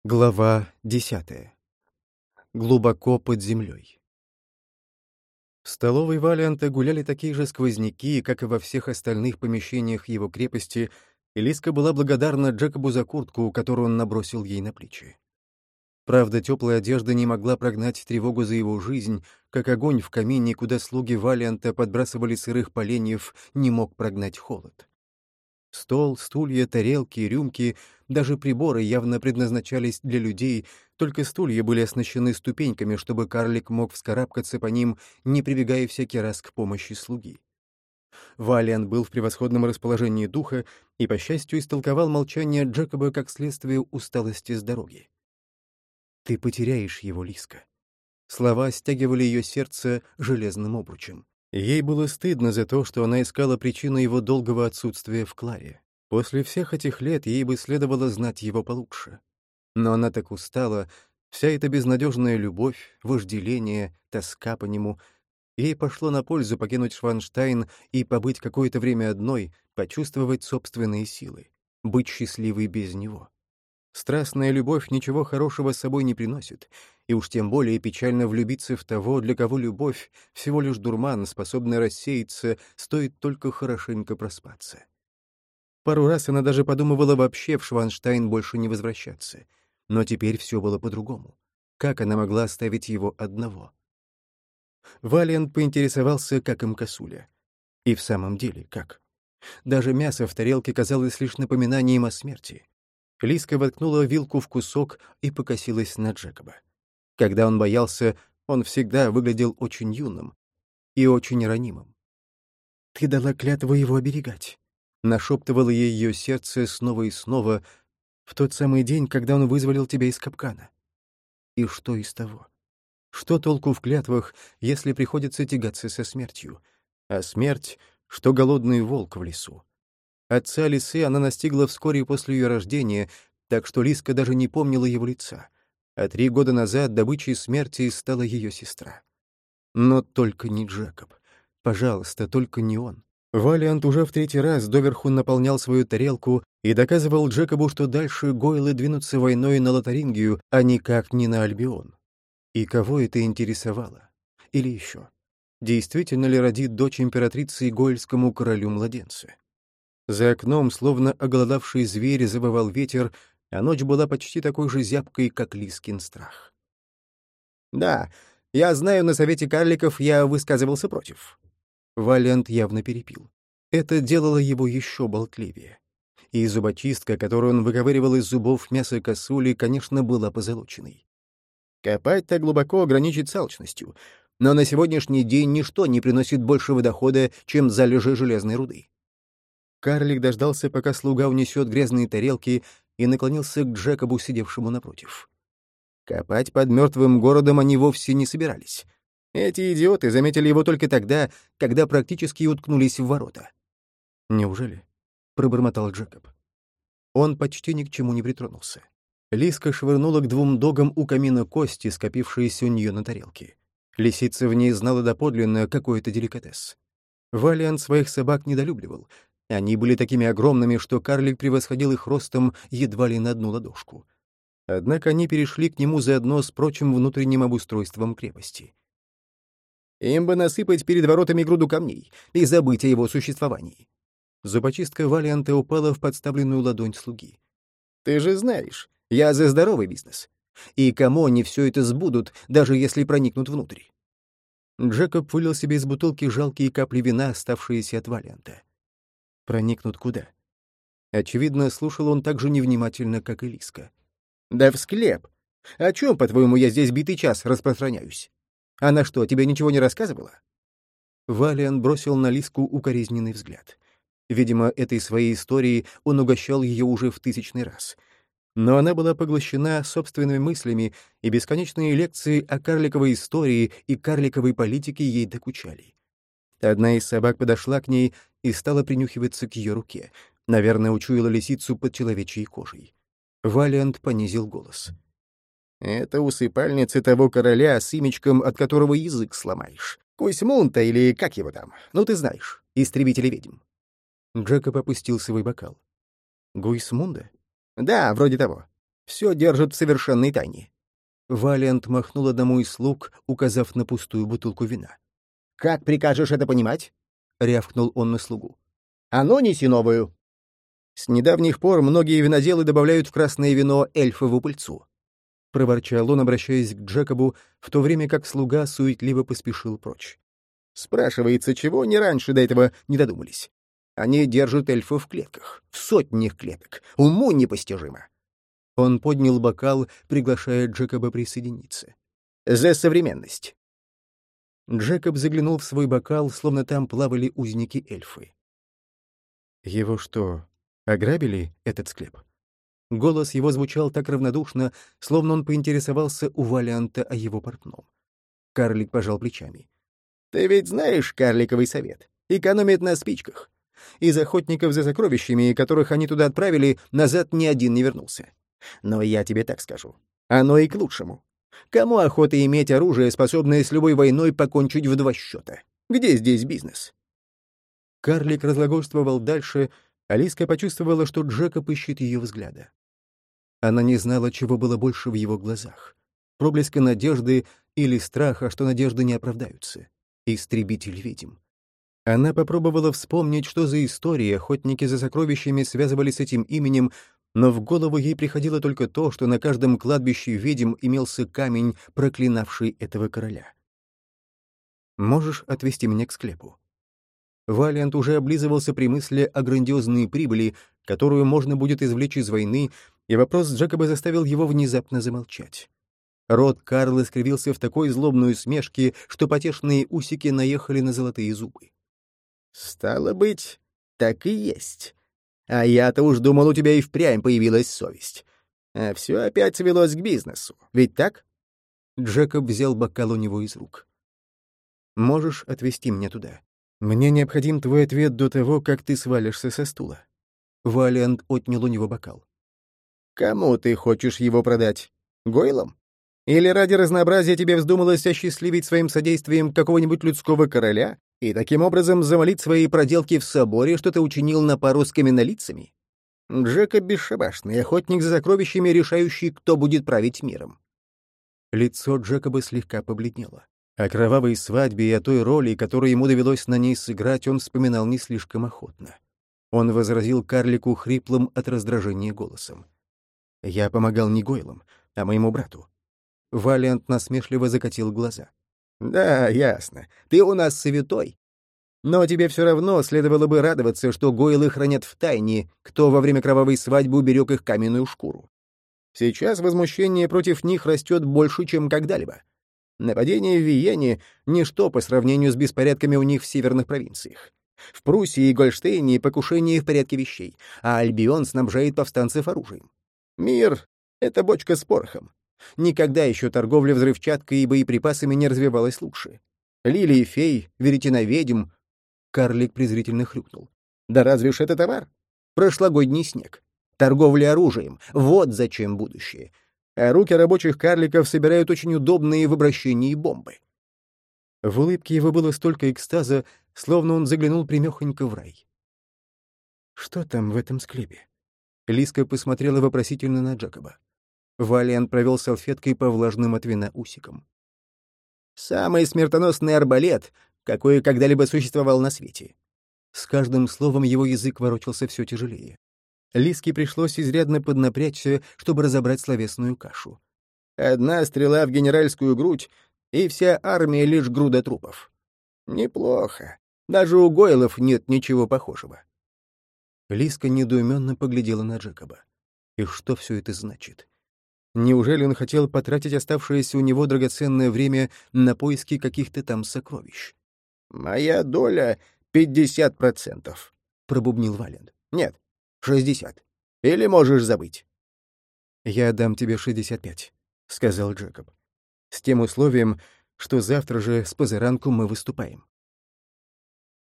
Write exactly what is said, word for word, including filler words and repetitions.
Глава десятая. Глубоко под землей. В столовой Валианта гуляли такие же сквозняки, как и во всех остальных помещениях его крепости, и Лиска была благодарна Джекобу за куртку, которую он набросил ей на плечи. Правда, теплая одежда не могла прогнать тревогу за его жизнь, как огонь в камине, куда слуги Валианта подбрасывали сырых поленьев, не мог прогнать холод. Стол, стулья, тарелки, рюмки, даже приборы явно предназначались для людей, только стулья были оснащены ступеньками, чтобы карлик мог вскарабкаться по ним, не прибегая всякий раз к помощи слуги. Валиант был в превосходном расположении духа и, по счастью, истолковал молчание Джекоба как следствие усталости с дороги. «Ты потеряешь его, Лиска». Слова стягивали ее сердце железным обручем. Ей было стыдно за то, что она искала причину его долгого отсутствия в Кларе. После всех этих лет ей бы следовало знать его получше. Но она так устала, вся эта безнадежная любовь, вожделение, тоска по нему. Ей пошло на пользу покинуть Шванштайн и побыть какое-то время одной, почувствовать собственные силы, быть счастливой без него. Страстная любовь ничего хорошего с собой не приносит, и уж тем более печально влюбиться в того, для кого любовь — всего лишь дурман, способный рассеяться, стоит только хорошенько проспаться. Пару раз она даже подумывала вообще в Шванштайн больше не возвращаться, но теперь все было по-другому. Как она могла оставить его одного? Валиант поинтересовался, как им косуля. И в самом деле, как? Даже мясо в тарелке казалось лишь напоминанием о смерти. Лиска воткнула вилку в кусок и покосилась на Джекоба. Когда он боялся, он всегда выглядел очень юным и очень ранимым. «Ты дала клятву его оберегать», — нашептывало ей ее сердце снова и снова в тот самый день, когда он вызволил тебя из капкана. И что из того? Что толку в клятвах, если приходится тягаться со смертью? А смерть — что голодный волк в лесу. Отца лисы она настигла вскоре после ее рождения, так что Лиска даже не помнила его лица. А три года назад добычей смерти стала ее сестра. Но только не Джекоб. Пожалуйста, только не он. Валиант уже в третий раз доверху наполнял свою тарелку и доказывал Джекобу, что дальше гойлы двинутся войной на Лотарингию, а никак не на Альбион. И кого это интересовало? Или еще? Действительно ли родит дочь императрицы гойльскому королю младенца? За окном, словно оголодавший зверь, завывал ветер, а ночь была почти такой же зябкой, как Лискин страх. «Да, я знаю, на совете карликов я высказывался против». Валиант явно перепил. Это делало его еще болтливее. И зубочистка, которую он выковыривал из зубов мяса косули, конечно, была позолоченной. Копать так глубоко ограничит с алчностью, но на сегодняшний день ничто не приносит большего дохода, чем залежи железной руды. Карлик дождался, пока слуга унесет грязные тарелки, и наклонился к Джекобу, сидевшему напротив. Копать под мертвым городом они вовсе не собирались. Эти идиоты заметили его только тогда, когда практически уткнулись в ворота. «Неужели?» — пробормотал Джекоб. Он почти ни к чему не притронулся. Лиска швырнула к двум догам у камина кости, скопившиеся у нее на тарелке. Лисица в ней знала доподлинно какой-то деликатес. Валиант своих собак недолюбливал. Они были такими огромными, что карлик превосходил их ростом едва ли на одну ладошку. Однако они перешли к нему заодно с прочим внутренним обустройством крепости. Им бы насыпать перед воротами груду камней и забыть о его существовании. Зубочистка Валианта упала в подставленную ладонь слуги. «Ты же знаешь, я за здоровый бизнес. И кому они все это сбудут, даже если проникнут внутрь?» Джекоб вылил себе из бутылки жалкие капли вина, оставшиеся от Валианта. Проникнут куда? Очевидно, слушал он так же невнимательно, как и Лиска. «Да в склеп. О чем, по-твоему, я здесь битый час распространяюсь? Она что, тебе ничего не рассказывала?» Валиант бросил на Лиску укоризненный взгляд. Видимо, этой своей историей он угощал ее уже в тысячный раз. Но она была поглощена собственными мыслями, и бесконечные лекции о карликовой истории и карликовой политике ей докучали. Одна из собак подошла к ней и стала принюхиваться к ее руке. Наверное, учуяла лисицу под человечьей кожей. Валиант понизил голос. «Это усыпальница того короля с имечком, от которого язык сломаешь. Куйсмунта или как его там? Ну, ты знаешь, истребитель ведьм». Джекоб опустил свой бокал. «Гуйсмунда?» «Да, вроде того. Все держат в совершенной тайне». Валиант махнул одному из слуг, указав на пустую бутылку вина. «Как прикажешь это понимать?» — рявкнул он на слугу. «А ну, неси новую!» «С недавних пор многие виноделы добавляют в красное вино эльфову пыльцу», — проворчал он, обращаясь к Джекобу, в то время как слуга суетливо поспешил прочь. «Спрашивается, чего они раньше до этого не додумались? Они держат эльфов в клетках, в сотнях клеток. Уму непостижимо!» Он поднял бокал, приглашая Джекоба присоединиться. «За современность!» Джекоб заглянул в свой бокал, словно там плавали узники-эльфы. «Его что, ограбили, этот склеп?» Голос его звучал так равнодушно, словно он поинтересовался у Валианта о его портном. Карлик пожал плечами. «Ты ведь знаешь карликовый совет? Экономит на спичках. Из охотников за сокровищами, которых они туда отправили, назад ни один не вернулся. Но я тебе так скажу. Оно и к лучшему. Кому охота иметь оружие, способное с любой войной покончить в два счета? Где здесь бизнес?» Карлик разглагольствовал дальше, а Лиска почувствовала, что Джекоб ищет ее взгляда. Она не знала, чего было больше в его глазах — проблеска надежды или страха, что надежды не оправдаются. Истребитель ведьм. Она попробовала вспомнить, что за истории охотники за сокровищами связывали с этим именем, но в голову ей приходило только то, что на каждом кладбище ведьм имелся камень, проклинавший этого короля. «Можешь отвезти меня к склепу?» Валиант уже облизывался при мысли о грандиозной прибыли, которую можно будет извлечь из войны, и вопрос Джекоба заставил его внезапно замолчать. Рот Карла скривился в такой злобной усмешке, что потешные усики наехали на золотые зубы. «Стало быть, так и есть. А я-то уж думал, у тебя и впрямь появилась совесть. А все опять свелось к бизнесу, ведь так?» Джекоб взял бокал у него из рук. «Можешь отвезти меня туда? Мне необходим твой ответ до того, как ты свалишься со стула». Валиант отнял у него бокал. «Кому ты хочешь его продать? Гойлам? Или ради разнообразия тебе вздумалось осчастливить своим содействием какого-нибудь людского короля и таким образом замолить свои проделки в соборе, что ты учинил на пару с каменнолицами? Джекоб бесшабашный, охотник за сокровищами, решающий, кто будет править миром». Лицо Джекоба слегка побледнело. О кровавой свадьбе и о той роли, которую ему довелось на ней сыграть, он вспоминал не слишком охотно. Он возразил карлику хриплым от раздражения голосом. «Я помогал не Гойлам, а моему брату». Валиант насмешливо закатил глаза. «Да, ясно. Ты у нас святой. Но тебе все равно следовало бы радоваться, что Гойлы хранят в тайне, кто во время кровавой свадьбы уберег их каменную шкуру. Сейчас возмущение против них растет больше, чем когда-либо. Нападение в Виене — ничто по сравнению с беспорядками у них в северных провинциях. В Пруссии и Гольштейне покушение в порядке вещей, а Альбион снабжает повстанцев оружием. Мир — это бочка с порохом. Никогда еще торговля взрывчаткой и боеприпасами не развивалась лучше. Лилии фей, веретена ведьм...» Карлик презрительно хрюкнул. «Да разве ж это товар? Прошлогодний снег. Торговля оружием — вот зачем будущее. А руки рабочих карликов собирают очень удобные в обращении бомбы». В улыбке его было столько экстаза, словно он заглянул примехонько в рай. «Что там в этом склепе?» Лиска посмотрела вопросительно на Джекоба. Валиант провел салфеткой по влажным от вина усикам. «Самый смертоносный арбалет, какой когда-либо существовал на свете». С каждым словом его язык ворочался все тяжелее. Лиске пришлось изрядно поднапрячься, чтобы разобрать словесную кашу. «Одна стрела в генеральскую грудь, и вся армия лишь груда трупов. Неплохо. Даже у Гойлов нет ничего похожего». Лиска недоуменно поглядела на Джекоба. И что все это значит? Неужели он хотел потратить оставшееся у него драгоценное время на поиски каких-то там сокровищ? «Моя доля — пятьдесят процентов», — пробубнил Валент. «Нет, шестьдесят. Или можешь забыть». «Я дам тебе шестьдесят пять», — сказал Джекоб. «С тем условием, что завтра же с позаранку мы выступаем».